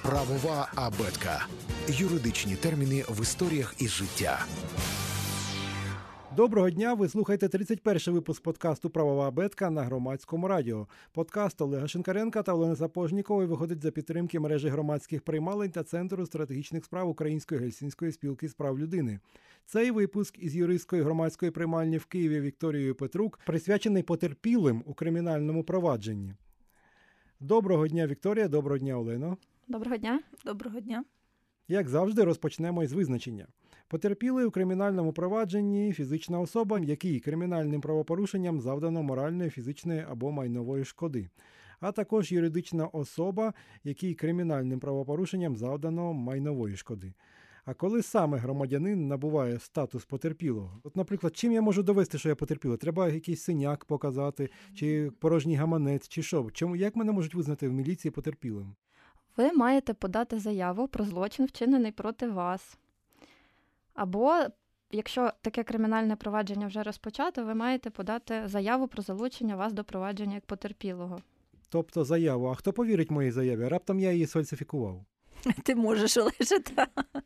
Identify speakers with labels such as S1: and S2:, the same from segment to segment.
S1: Правова абетка. Юридичні терміни в історіях із життя.
S2: Доброго дня, ви слухаєте 31-й випуск подкасту «Правова абетка» на Громадському радіо. Подкаст Олега Шинкаренка та Олени Сапожнікової виходить за підтримки мережі громадських приймалень та Центру стратегічних справ Української Гельсінської спілки з прав людини. Цей випуск із юристської громадської приймальні в Києві Вікторією Петрук присвячений потерпілим у кримінальному провадженні. Доброго дня, Вікторія, доброго дня, Олено.
S3: Доброго дня.
S4: Доброго дня.
S2: Як завжди, розпочнемо із визначення. Потерпілий у кримінальному провадженні – фізична особа, якій кримінальним правопорушенням завдано моральної, фізичної або майнової шкоди, а також юридична особа, якій кримінальним правопорушенням завдано майнової шкоди. А коли саме громадянин набуває статус потерпілого? От, наприклад, чим я можу довести, що я потерпілий? Треба якийсь синяк показати, чи порожній гаманець, чи що? Як мене можуть визнати в міліції потерпілим?
S3: Ви маєте подати заяву про злочин, вчинений проти вас. Або, якщо таке кримінальне провадження вже розпочато, ви маєте подати заяву про залучення вас до провадження як потерпілого.
S2: Тобто заяву. А хто повірить моїй заяві? Раптом я її сфальсифікував.
S4: Ти можеш, Олеже, так.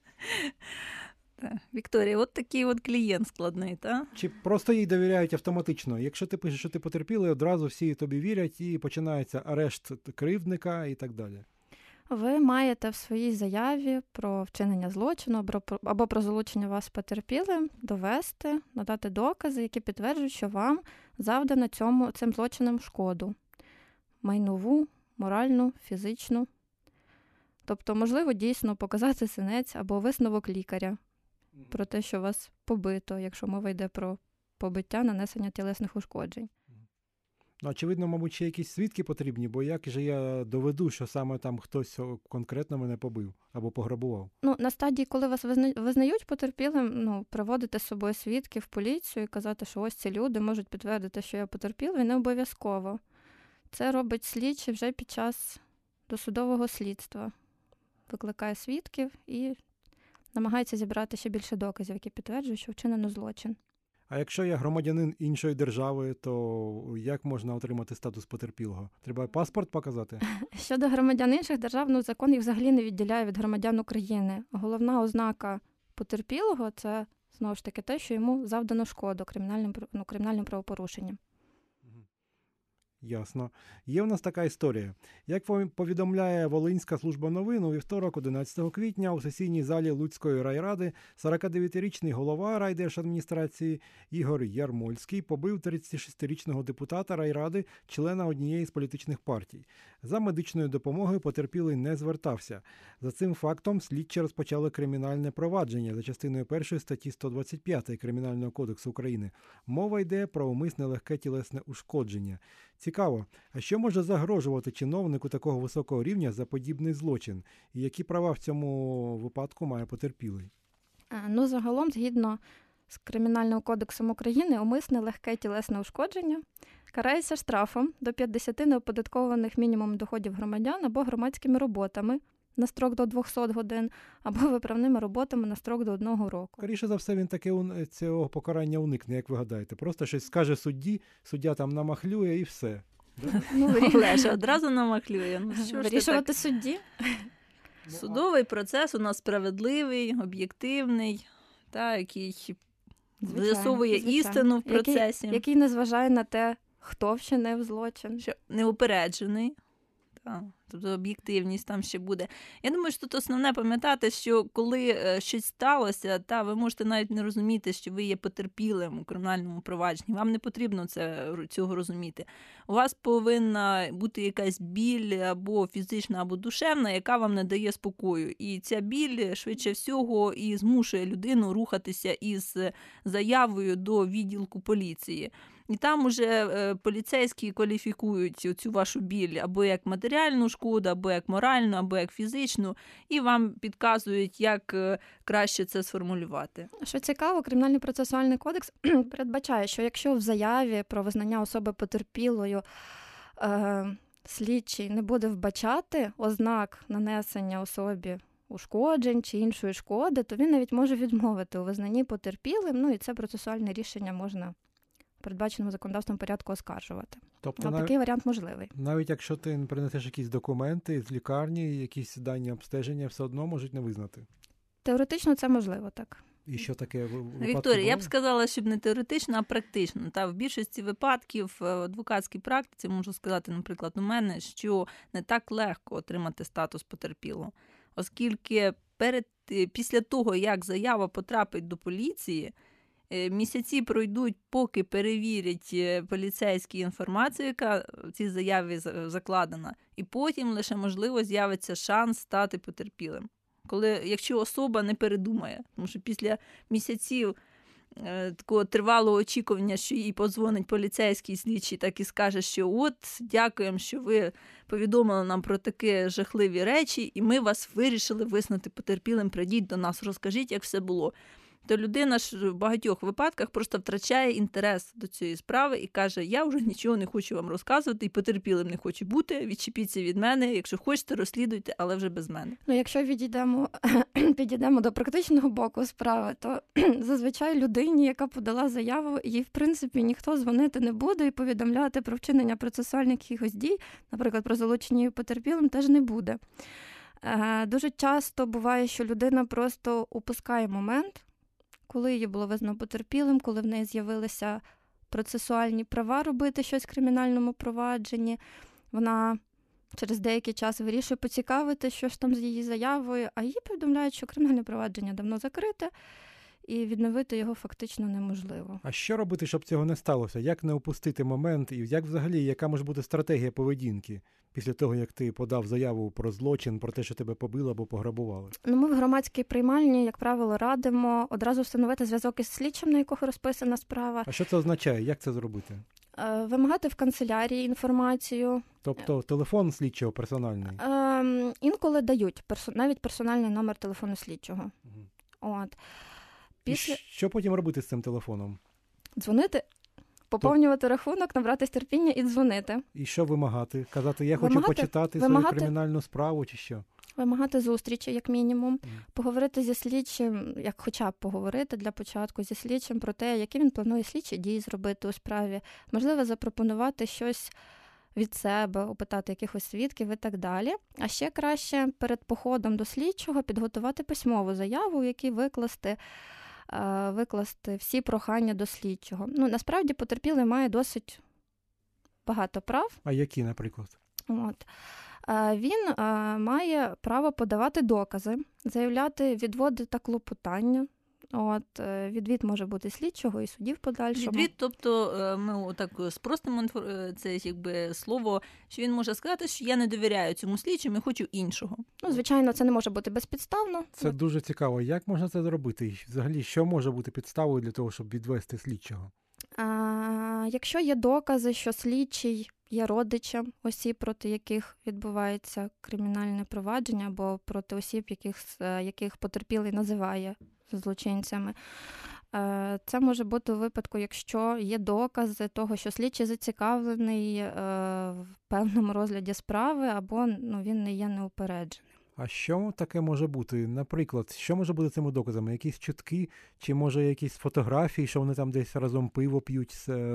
S4: Вікторія, от такий от клієнт складний, так?
S2: Чи просто їй довіряють автоматично? Якщо ти пишеш, що ти потерпілий, одразу всі тобі вірять і починається арешт кривдника і так далі.
S3: Ви маєте в своїй заяві про вчинення злочину або про залучення вас потерпілим довести, надати докази, які підтверджують, що вам завдано цим злочином шкоду. Майнову, моральну, фізичну. Тобто, можливо, дійсно показати синець або висновок лікаря про те, що вас побито, якщо мова йде про побиття, нанесення тілесних ушкоджень.
S2: Очевидно, мабуть, ще якісь свідки потрібні, бо як же я доведу, що саме там хтось конкретно мене побив або пограбував?
S3: На стадії, коли вас визнають потерпілим, приводити з собою свідків в поліцію і казати, що ось ці люди можуть підтвердити, що я потерпілий, не обов'язково. Це робить слідчий вже під час досудового слідства. Викликає свідків і намагається зібрати ще більше доказів, які підтверджують, що вчинено злочин.
S2: А якщо я громадянин іншої держави, то як можна отримати статус потерпілого? Треба паспорт показати?
S3: Щодо громадян інших держав, закон їх взагалі не відділяє від громадян України. Головна ознака потерпілого – це, знову ж таки, те, що йому завдано шкоду кримінальним правопорушенням.
S2: Ясно. Є в нас така історія. Як повідомляє Волинська служба новин, у вівторок, 11 квітня, у сесійній залі Луцької райради 49-річний голова райдержадміністрації Ігор Ярмольський побив 36-річного депутата райради, члена однієї з політичних партій. За медичною допомогою потерпілий не звертався. За цим фактом слідчі розпочали кримінальне провадження за частиною 1 статті 125 Кримінального кодексу України. Мова йде про умисне легке тілесне ушкодження. Цікаво, а що може загрожувати чиновнику такого високого рівня за подібний злочин? І які права в цьому випадку має потерпілий?
S3: Загалом, згідно з Кримінальним кодексом України, умисне легке тілесне ушкодження карається штрафом до 50 неоподаткованих мінімум доходів громадян або громадськими роботами на строк до 200 годин, або виправними роботами на строк до 1 року.
S2: Скоріше за все, він цього покарання уникне, як ви гадаєте. Просто щось скаже судді, суддя там намахлює і все.
S4: Олеже, одразу намахлює.
S3: Вирішувати судді.
S4: Судовий процес у нас справедливий, об'єктивний, який з'ясовує істину в процесі.
S3: Який не зважає на те, хто вчинив злочин.
S4: Що неупереджений. Тобто об'єктивність там ще буде. Я думаю, що тут основне пам'ятати, що коли щось сталося, ви можете навіть не розуміти, що ви є потерпілим у кримінальному провадженні. Вам не потрібно цього розуміти. У вас повинна бути якась біль або фізична, або душевна, яка вам не дає спокою. І ця біль, швидше всього, і змушує людину рухатися із заявою до відділку поліції. І там уже поліцейські кваліфікують цю вашу біль або як матеріальну шкоду, або як моральну, або як фізичну, і вам підказують, як краще це сформулювати.
S3: Що цікаво, Кримінальний процесуальний кодекс передбачає, що якщо в заяві про визнання особи потерпілою слідчий не буде вбачати ознак нанесення особі ушкоджень чи іншої шкоди, то він навіть може відмовити у визнанні потерпілим, і це процесуальне рішення можна передбаченому законодавством порядку оскаржувати.
S2: Тобто
S3: Такий варіант можливий.
S2: навіть якщо ти не принесеш якісь документи з лікарні, якісь дані обстеження, все одно можуть не визнати.
S3: Теоретично це можливо, так.
S2: І що таке випадки
S4: Вікторія, я б
S2: було?
S4: сказала, щоб не теоретично, а практично. Та в більшості випадків в адвокатській практиці можу сказати, наприклад, у мене, що не так легко отримати статус потерпілого, оскільки після того, як заява потрапить до поліції, місяці пройдуть, поки перевірять поліцейські інформацію, яка в цій заяві закладена, і потім лише, можливо, з'явиться шанс стати потерпілим. Якщо особа не передумає, тому що після місяців такого тривалого очікування, що їй подзвонить поліцейський слідчий, так і скаже, що от, дякуємо, що ви повідомили нам про такі жахливі речі, і ми вас вирішили визнати потерпілим, прийдіть до нас, розкажіть, як все було. То людина ж в багатьох випадках просто втрачає інтерес до цієї справи і каже, я вже нічого не хочу вам розказувати і потерпілим не хочу бути, відчепіться від мене, якщо хочете, розслідуйте, але вже без мене.
S3: Ну, якщо підійдемо до практичного боку справи, то зазвичай людині, яка подала заяву, їй, в принципі, ніхто дзвонити не буде і повідомляти про вчинення процесуальних якихось дій, наприклад, про залучення її потерпілим, теж не буде. Дуже часто буває, що людина просто упускає момент, коли її було визнано потерпілим, коли в неї з'явилися процесуальні права робити щось в кримінальному провадженні. Вона через деякий час вирішує поцікавити, що ж там з її заявою, а їй повідомляють, що кримінальне провадження давно закрите, і відновити його фактично неможливо.
S2: А що робити, щоб цього не сталося? Як не упустити момент? І як взагалі, яка може бути стратегія поведінки після того, як ти подав заяву про злочин, про те, що тебе побили або пограбували?
S3: Ну, ми в громадській приймальні, як правило, радимо одразу встановити зв'язок із слідчим, на якого розписана справа.
S2: А що це означає? Як це зробити?
S3: Вимагати в канцелярії інформацію.
S2: Тобто телефон слідчого персональний?
S3: Інколи дають навіть персональний номер телефону слідчого. От.
S2: І що потім робити з цим телефоном?
S3: Дзвонити, поповнювати рахунок, набратись терпіння і дзвонити.
S2: І що вимагати? Казати, я хочу почитати свою кримінальну справу чи що?
S3: Вимагати зустрічі, як мінімум. Поговорити зі слідчим, як хоча б поговорити для початку зі слідчим про те, які він планує слідчі дії зробити у справі. Можливо, запропонувати щось від себе, опитати якихось свідків і так далі. А ще краще перед походом до слідчого підготувати письмову заяву, у якій викласти всі прохання до слідчого. Ну, насправді, потерпілий має досить багато прав.
S2: А які, наприклад?
S3: От. Він має право подавати докази, заявляти відводи та клопотання. Відвід може бути слідчого і судів подальшому.
S4: Відвід, тобто ми так спростимо це слово, що він може сказати, що я не довіряю цьому слідчому і хочу іншого.
S3: Ну, звичайно, це не може бути безпідставно.
S2: Це дуже цікаво. Як можна це зробити? І взагалі, що може бути підставою для того, щоб відвести слідчого?
S3: Якщо є докази, що слідчий є родичем осіб, проти яких відбувається кримінальне провадження, або проти осіб, яких потерпілий називає злочинцями. Це може бути у випадку, якщо є докази того, що слідчий зацікавлений в певному розгляді справи, або він не є неупередженим.
S2: А що таке може бути? Наприклад, що може бути цими доказами? Якісь чутки, чи може якісь фотографії, що вони там десь разом пиво п'ють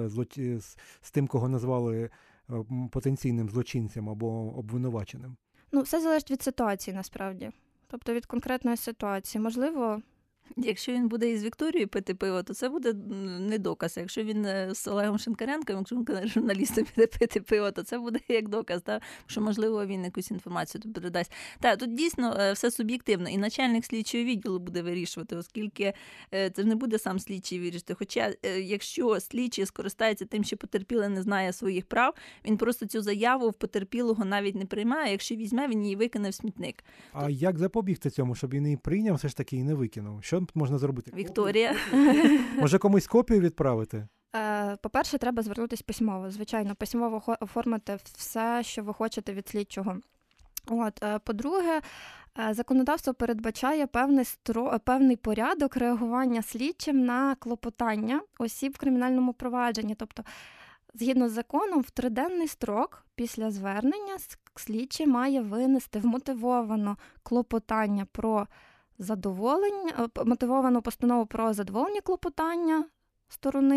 S2: з тим, кого назвали потенційним злочинцем або обвинуваченим?
S3: Ну, все залежить від ситуації, насправді. Тобто від конкретної ситуації. Можливо,
S4: якщо він буде із Вікторією пити пиво, то це буде не доказ. Якщо він з Олегом Шинкаренком, якщо він журналістом піде пити пиво, то це буде як доказ, що, можливо, він якусь інформацію передасть. Тут дійсно все суб'єктивно. І начальник слідчого відділу буде вирішувати, оскільки це не буде сам слідчий вирішити. Хоча, якщо слідчий скористається тим, що потерпілий не знає своїх прав, він просто цю заяву в потерпілого навіть не приймає. Якщо візьме, він її викине в смітник.
S2: А як запобігти цьому, щоб він її прийняв все ж таки і не викинув? Що можна зробити?
S4: Вікторія.
S2: Може комусь копію відправити?
S3: По-перше, треба звернутися письмово. Звичайно, письмово оформити все, що ви хочете від слідчого. По-друге, законодавство передбачає певний порядок реагування слідчим на клопотання осіб в кримінальному провадженні. Тобто, згідно з законом, в 3-денний строк після звернення слідчий має винести вмотивовано клопотання про мотивовану постанову про задоволення клопотання сторони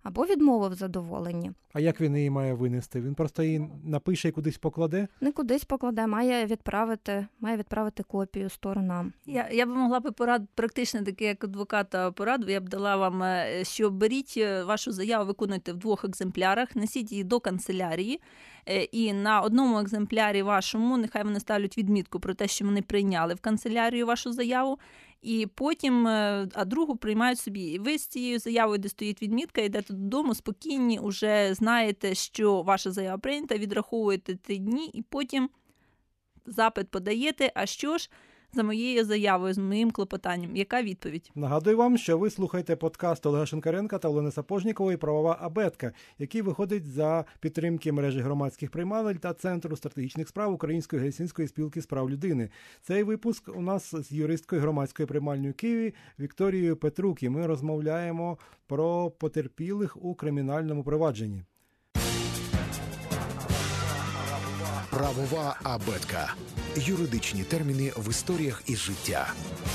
S3: або відмовив в задоволенні.
S2: А як він її має винести? Він просто її напише і кудись покладе?
S3: Не кудись покладе, має відправити копію сторонам.
S4: Я б могла порадити практично таке, як адвоката пораду, я б дала вам, що беріть вашу заяву, виконуйте в 2 екземплярах, несіть її до канцелярії, і на одному екземплярі вашому, нехай вони ставлять відмітку про те, що вони прийняли в канцелярію вашу заяву, і потім, а другу приймають собі. І ви з цією заявою, де стоїть відмітка, йдете додому, спокійні, уже знаєте, що ваша заява прийнята, відраховуєте 3 дні, і потім запит подаєте, а що ж за моєю заявою, з моїм клопотанням, яка відповідь?
S2: Нагадую вам, що ви слухаєте подкаст Олега Шинкаренка та Олени Сапожнікової «Правова абетка», який виходить за підтримки мережі громадських приймалень та Центру стратегічних справ Української Гельсінської спілки з прав людини. Цей випуск у нас з юристкою громадської приймальні у Києві Вікторією Петрук, і ми розмовляємо про потерпілих у кримінальному провадженні.
S1: Правова абетка. Юридичні терміни в історіях із життя.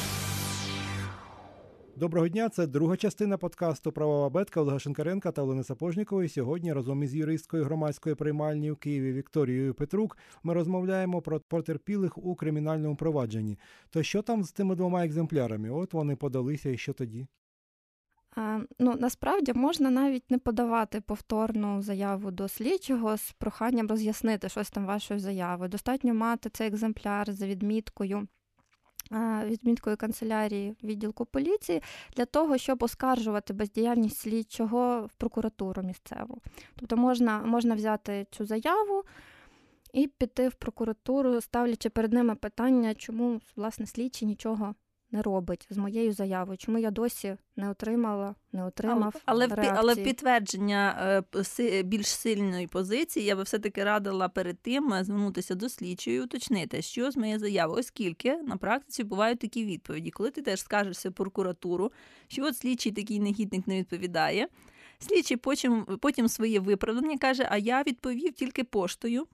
S2: Доброго дня, це друга частина подкасту «Правова абетка» Олега Шинкаренка та Олени Сапожнікової. Сьогодні разом із юристкою громадської приймальні у Києві Вікторією Петрук ми розмовляємо про потерпілих у кримінальному провадженні. То що там з тими 2 екземплярами? От вони подалися, і що тоді?
S3: Насправді можна навіть не подавати повторну заяву до слідчого з проханням роз'яснити щось там вашою заявою. Достатньо мати цей екземпляр за відміткою канцелярії відділку поліції для того, щоб оскаржувати бездіяльність слідчого в прокуратуру місцеву. Тобто можна взяти цю заяву і піти в прокуратуру, ставлячи перед ними питання, чому, власне, слідчий нічого не робить з моєю заявою, чому я досі не отримав реакції.
S4: Але в підтвердження більш сильної позиції я би все-таки радила перед тим звернутися до слідчої і уточнити, що з моєю заявою, оскільки на практиці бувають такі відповіді. Коли ти теж скажешся в прокуратуру, що от слідчий такий негідник не відповідає, слідчий потім своє виправдання каже, а я відповів тільки поштою.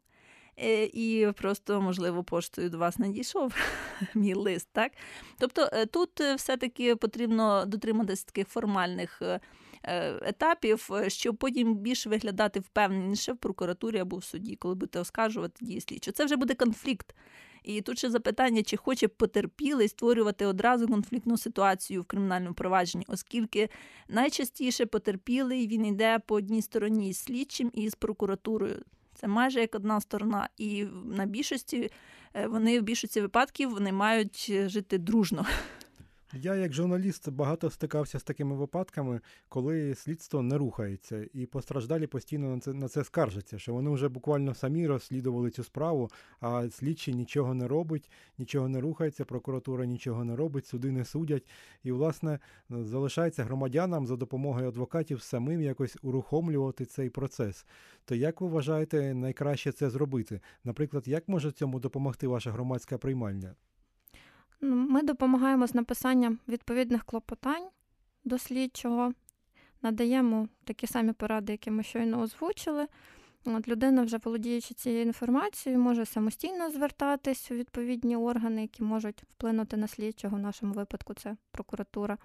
S4: І просто, можливо, поштою до вас надійшов мій лист, так? Тобто тут все-таки потрібно дотриматися таких формальних етапів, щоб потім більше виглядати впевненіше в прокуратурі або в суді, коли будете оскаржувати дії слідчого. Це вже буде конфлікт. І тут ще запитання, чи хоче потерпілий створювати одразу конфліктну ситуацію в кримінальному провадженні, оскільки найчастіше потерпілий, він йде по одній стороні з слідчим і з прокуратурою. Це майже як одна сторона. І в більшості випадків вони мають жити дружно.
S2: Я, як журналіст, багато стикався з такими випадками, коли слідство не рухається, і постраждалі постійно на це скаржаться, що вони вже буквально самі розслідували цю справу, а слідчий нічого не робить, нічого не рухається, прокуратура нічого не робить, суди не судять. І, власне, залишається громадянам за допомогою адвокатів самим якось урухомлювати цей процес. То як ви вважаєте найкраще це зробити? Наприклад, як може цьому допомогти ваша громадська приймальня?
S3: Ми допомагаємо з написанням відповідних клопотань до слідчого, надаємо такі самі поради, які ми щойно озвучили. Людина, вже володіючи цією інформацією, може самостійно звертатись у відповідні органи, які можуть вплинути на слідчого, в нашому випадку це прокуратура.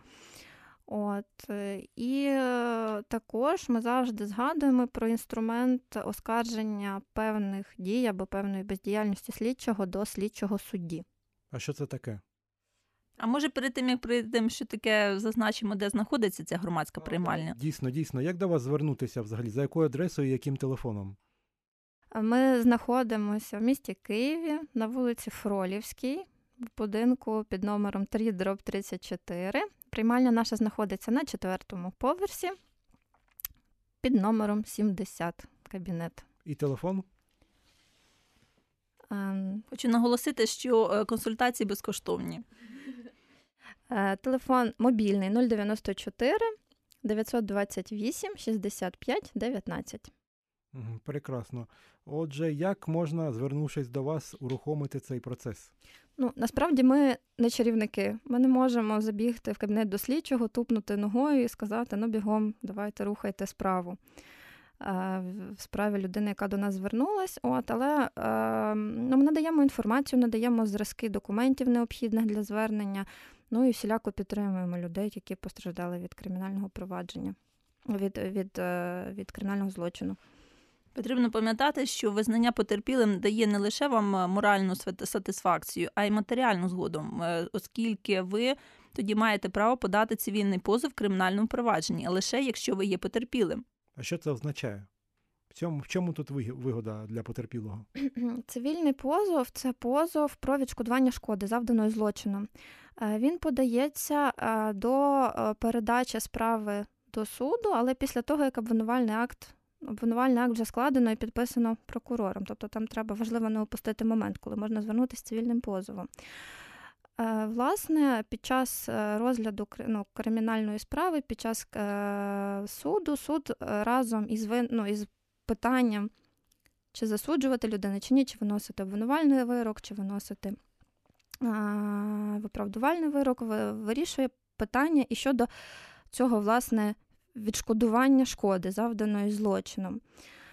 S3: І також ми завжди згадуємо про інструмент оскарження певних дій або певної бездіяльності слідчого до слідчого судді.
S2: А що це таке?
S4: А може перед тим, як прийдемо, що таке зазначимо, де знаходиться ця громадська приймальня?
S2: Дійсно. Як до вас звернутися взагалі? За якою адресою і яким телефоном?
S3: Ми знаходимося в місті Києві на вулиці Фролівській, в будинку під номером 3/34. Приймальня наша знаходиться на 4-му поверсі під номером 70, кабінет.
S2: І телефон?
S4: Хочу наголосити, що консультації безкоштовні.
S3: Телефон мобільний 094 928 65 19.
S2: Прекрасно. Отже, як можна, звернувшись до вас, урухомити цей процес?
S3: Насправді ми не чарівники. Ми не можемо забігти в кабінет до слідчого, тупнути ногою і сказати, бігом, давайте рухайте справу. В справі людини, яка до нас звернулась. Але ми надаємо інформацію, надаємо зразки документів необхідних для звернення, і всіляко підтримуємо людей, які постраждали від кримінального провадження. від кримінального злочину.
S4: Потрібно пам'ятати, що визнання потерпілим дає не лише вам моральну сатисфакцію, а й матеріальну згоду, оскільки ви тоді маєте право подати цивільний позов в кримінальному провадженні, а лише якщо ви є потерпілим.
S2: А що це означає? В чому тут вигода для потерпілого?
S3: Цивільний позов – це позов про відшкодування шкоди, завданої злочином. Він подається до передачі справи до суду, але після того, як обвинувальний акт вже складено і підписано прокурором. Тобто там треба важливо не опустити момент, коли можна звернутися з цивільним позовом. Власне, під час розгляду кримінальної справи, під час суд разом із питанням, чи засуджувати людину, чи ні, чи виносити обвинувальний вирок, чи виносити виправдувальний вирок, вирішує питання і щодо цього, власне, відшкодування шкоди, завданої злочином.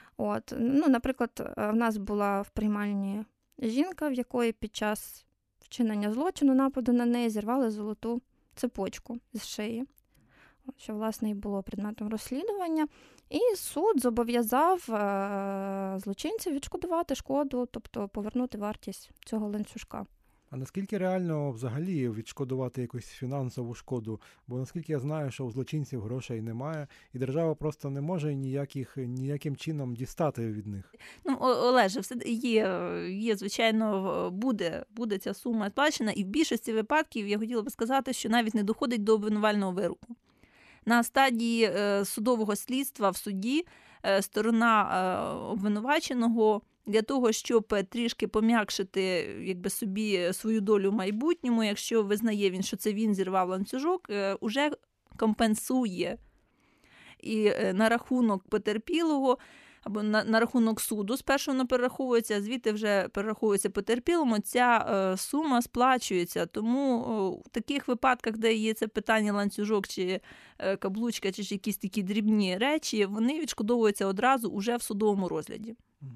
S3: Наприклад, в нас була в приймальні жінка, в якої під час вчинення злочину, нападу на неї, зірвали золоту цепочку з шиї, що, власне, і було предметом розслідування. І суд зобов'язав злочинців відшкодувати шкоду, тобто повернути вартість цього ланцюжка.
S2: А наскільки реально взагалі відшкодувати якусь фінансову шкоду? Бо наскільки я знаю, що у злочинців грошей немає, і держава просто не може ніяким чином дістати від них.
S4: Олеже, все є, звичайно, буде ця сума сплачена, і в більшості випадків я хотіла би сказати, що навіть не доходить до обвинувального вироку. На стадії судового слідства в суді сторона обвинуваченого для того, щоб трішки пом'якшити собі свою долю в майбутньому, якщо визнає він, що це він зірвав ланцюжок, уже компенсує. І на рахунок потерпілого або на рахунок суду спершу воно перераховується, а звідти вже перераховується потерпілому, ця сума сплачується. Тому в таких випадках, де є це питання ланцюжок чи каблучка, чи якісь такі дрібні речі, вони відшкодовуються одразу уже в судовому розгляді.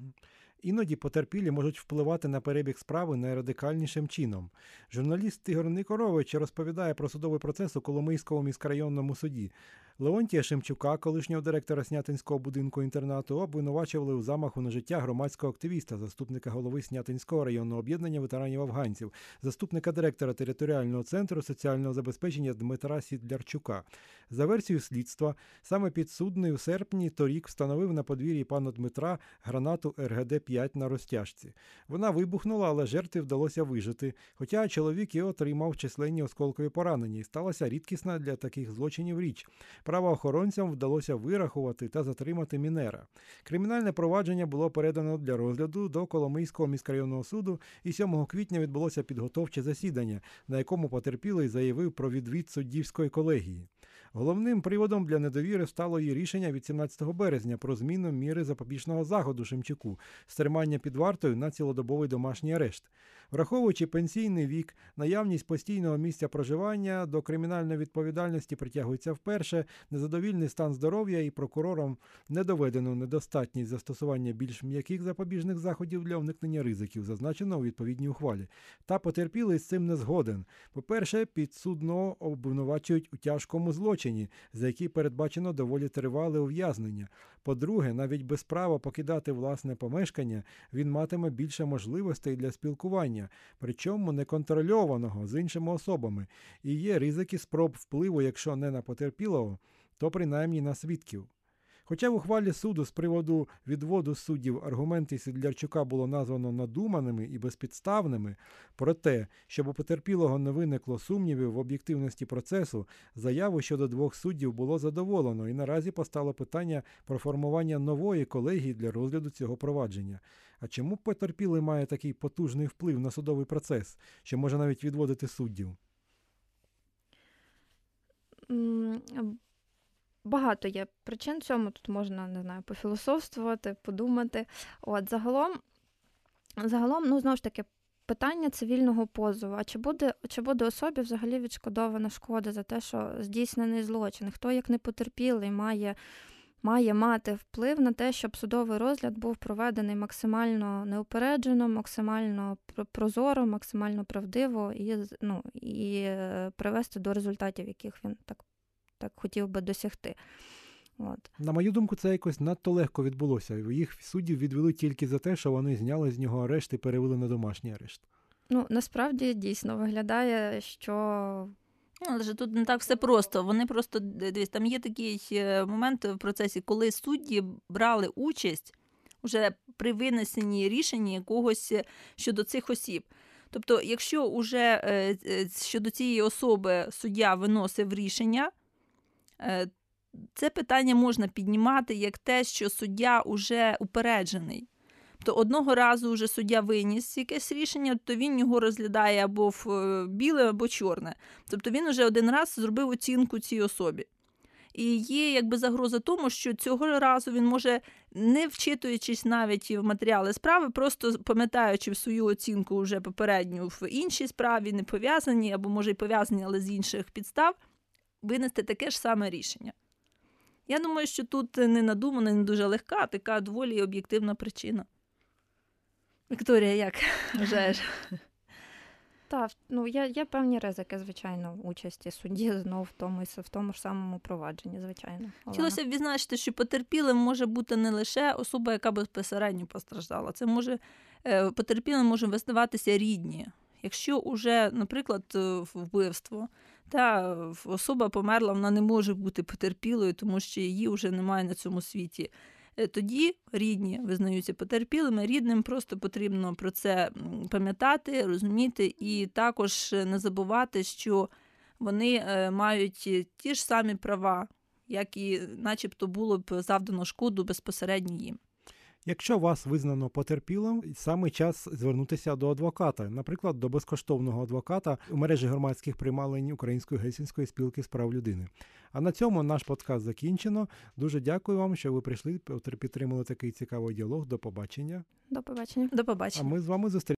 S2: Іноді потерпілі можуть впливати на перебіг справи найрадикальнішим чином. Журналіст Ігор Никорович розповідає про судовий процес у Коломийському міськрайонному суді. Леонтія Шемчука, колишнього директора Снятинського будинку-інтернату, обвинувачували у замаху на життя громадського активіста, заступника голови Снятинського районного об'єднання ветеранів-афганців, заступника директора територіального центру соціального забезпечення Дмитра Сідлярчука. За версією слідства, саме підсудний у серпні торік встановив на подвір'ї пана Дмитра гранату РГД-5 на розтяжці. Вона вибухнула, але жертві вдалося вижити, хоча чоловік і отримав численні осколкові поранення, і сталася рідкісна для таких злочинів річ. Правоохоронцям вдалося вирахувати та затримати мінера. Кримінальне провадження було передано для розгляду до Коломийського міськрайонного суду, і 7 квітня відбулося підготовче засідання, на якому потерпілий заявив про відвід суддівської колегії. Головним приводом для недовіри стало її рішення від 17 березня про зміну міри запобіжного заходу Шемчуку з тримання під вартою на цілодобовий домашній арешт. Враховуючи пенсійний вік, наявність постійного місця проживання, до кримінальної відповідальності притягується вперше, незадовільний стан здоров'я і прокурором не доведено недостатність застосування більш м'яких запобіжних заходів для уникнення ризиків, зазначено у відповідній ухвалі. Та потерпілий з цим не згоден. По-перше, підсудного обвинувачують у тяжкому злочині, за який передбачено доволі тривале ув'язнення. По-друге, навіть без права покидати власне помешкання, він матиме більше можливостей для спілкування, причому неконтрольованого з іншими особами, і є ризики спроб впливу, якщо не на потерпілого, то принаймні на свідків. Хоча в ухвалі суду з приводу відводу суддів аргументи Сідлярчука було названо надуманими і безпідставними, проте, щоб у потерпілого не виникло сумнівів в об'єктивності процесу, заяву щодо 2 суддів було задоволено, і наразі постало питання про формування нової колегії для розгляду цього провадження. А чому потерпілий має такий потужний вплив на судовий процес, що може навіть відводити суддів?
S3: Багато є причин цьому, тут можна, пофілософствувати, подумати. Загалом, знову ж таки, питання цивільного позову. А чи буде особі взагалі відшкодована шкода за те, що здійснений злочин? Хто, як не потерпілий, має мати вплив на те, щоб судовий розгляд був проведений максимально неупереджено, максимально прозоро, максимально правдиво і привести до результатів, яких він так хотів би досягти. От.
S2: На мою думку, це якось надто легко відбулося. Їх суддів відвели тільки за те, що вони зняли з нього арешт і перевели на домашній арешт.
S3: Ну, насправді, дійсно, виглядає, що
S4: Але ж тут не так все просто. Вони просто, дивись, там є такий момент в процесі, коли судді брали участь уже при винесенні рішення якогось щодо цих осіб. Тобто, якщо уже щодо цієї особи суддя виносив рішення, це питання можна піднімати як те, що суддя уже упереджений. Тобто одного разу вже суддя виніс якесь рішення, то він його розглядає або в біле, або чорне. Тобто він вже один раз зробив оцінку цій особі. І є якби загроза тому, що цього разу він може, не вчитуючись навіть в матеріали справи, просто пам'ятаючи в свою оцінку вже попередню в іншій справі, не пов'язані, або може й пов'язані, але з інших підстав, винести таке ж саме рішення. Я думаю, що тут не надумана, не дуже легка, а така доволі об'єктивна причина. Вікторія, як вважаєш?
S3: Так, ну, є певні ризики, звичайно, участі судді знову в тому ж самому провадженні, звичайно.
S4: Хотілося б відзначити, що потерпілим може бути не лише особа, яка безпосередньо постраждала. Це потерпілим може визнаватися рідні. Якщо уже, наприклад, вбивство, та особа померла, вона не може бути потерпілою, тому що її вже немає на цьому світі. Тоді рідні визнаються потерпілими, рідним просто потрібно про це пам'ятати, розуміти і також не забувати, що вони мають ті ж самі права, як і начебто було б завдано шкоду безпосередньо їм.
S2: Якщо вас визнано потерпілим, саме час звернутися до адвоката, наприклад, до безкоштовного адвоката у мережі громадських приймалень Української Гельсінської спілки з прав людини. А на цьому наш подкаст закінчено. Дуже дякую вам, що ви прийшли, підтримали такий цікавий діалог. До побачення.
S3: До побачення.
S4: До побачення.
S2: А ми з вами зустрінемося.